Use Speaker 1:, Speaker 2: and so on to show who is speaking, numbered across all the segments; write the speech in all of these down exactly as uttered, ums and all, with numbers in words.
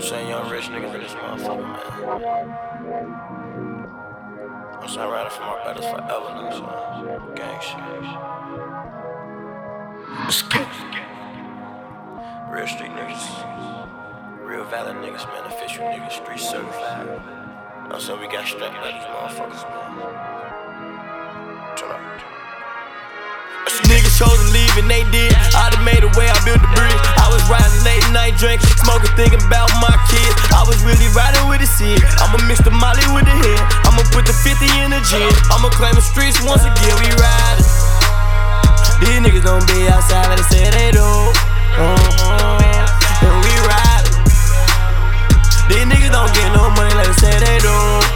Speaker 1: I'm saying young rich niggas in this motherfucker, man. I'm saying riding for my brothers forever, niggas. So gang shit. Real street niggas. Real valid niggas, man. Official niggas. Street certified. I'm saying we got strapped by these motherfuckers, man. Turn up. Niggas chose to leave and they did. I done made a way, I built the bridge. I was riding late night drinking, smoking, thinking about my kids. I was really riding with the seed. I'ma mix the molly with the head. I'ma put the fifty in the gym. I'ma claim the streets once again. We riding. These niggas don't be outside like they say they do. Uh-huh. And we riding. These niggas don't get no money like they say they do.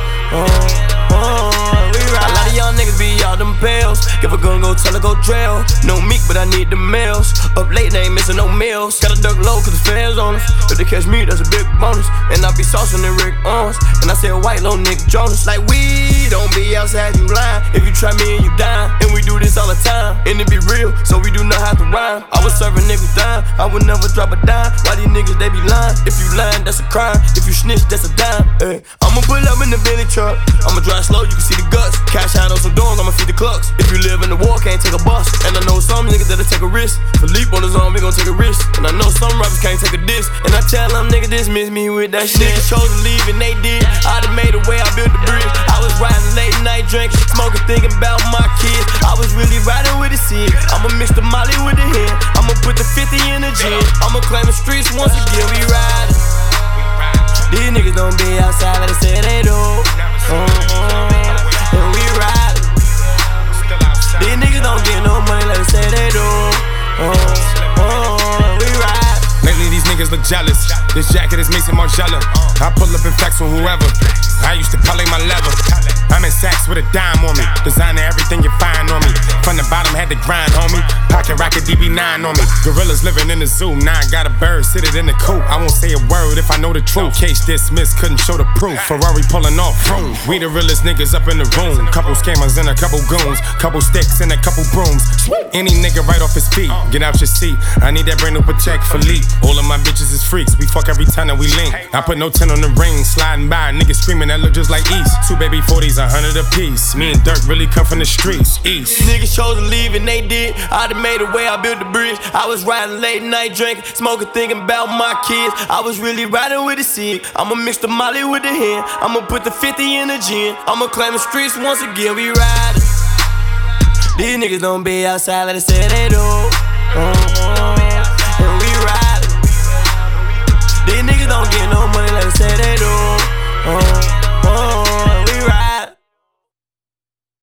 Speaker 1: Uh-huh. We riding. A lot of young niggas be out them pills. If a gun go tell her go trail. No meat, but I need the meals. Up late, they ain't missing no meals. Gotta duck low, cause the fans on us. If they catch me, that's a big bonus. And I be saucing the Rick Owens. And I say a white little Nick Jonas. Like we don't be outside, you lying. If you try me and you dying. And we do this all the time. And it be real, so we do not have to rhyme. I was serving niggas dime. I would never drop a dime. Why these niggas, they be lying? If you lying, that's a crime. If you snitch, that's a dime. Ay. I'ma pull up in the Bentley truck. I'ma drive slow, you can see the guts. Cash out on some doors, I'ma feed the clucks. If you live in the war, can't take a bus. And I know some niggas that'll take a risk. Philippe on his arm, we gon' take a risk. And I know some rappers can't take a diss. And I tell them niggas dismiss me with that shit. Niggas chose to leave and they did. I done made a way, I built the bridge. I was riding late night drinking, smoking, thinking about my kids. I was really riding with the seed. I'ma mix the molly with the head. I'ma put the fifty in the gym. I'ma claim the streets once again. We riding. These niggas don't be outside like they say they do. Uh-huh. And we riding. These niggas don't get no money like they say they do. Uh-huh. We ride.
Speaker 2: Lately these niggas look jealous. This jacket is Mason Margiela. I pull up in facts on whoever. I used to parlay my leather. I'm in Saks with a dime on me. Designer everything you find on me. From the bottom had to grind, homie. Pocket rocket D B nine on me. Gorillas living in the zoo. Now I got a bird, sit it in the coop. I won't say a word if I know the truth. Case dismissed, couldn't show the proof. Ferrari pulling off room. We the realest niggas up in the room. Couple scammers and a couple goons. Couple sticks and a couple brooms. Any nigga right off his feet. Get out your seat. I need that brand new Patek Philippe. All of my bitches is freaks. We fuck every time that we link. I put no ten on the ring. Sliding by, niggas screaming that look just like East. Two baby forties, a hundred a piece. Me and Dirk really come from the streets. East.
Speaker 1: Niggas chose to leave and they did. I done made a way, I built the bridge. I was riding late night drinking, smoking, thinking about my kids. I was really riding with the seed. I'ma mix the molly with the hen. I'ma put the fifty in the gin. I'ma claim the streets once again. We riding. These niggas don't be outside like they say they do. Uh-huh.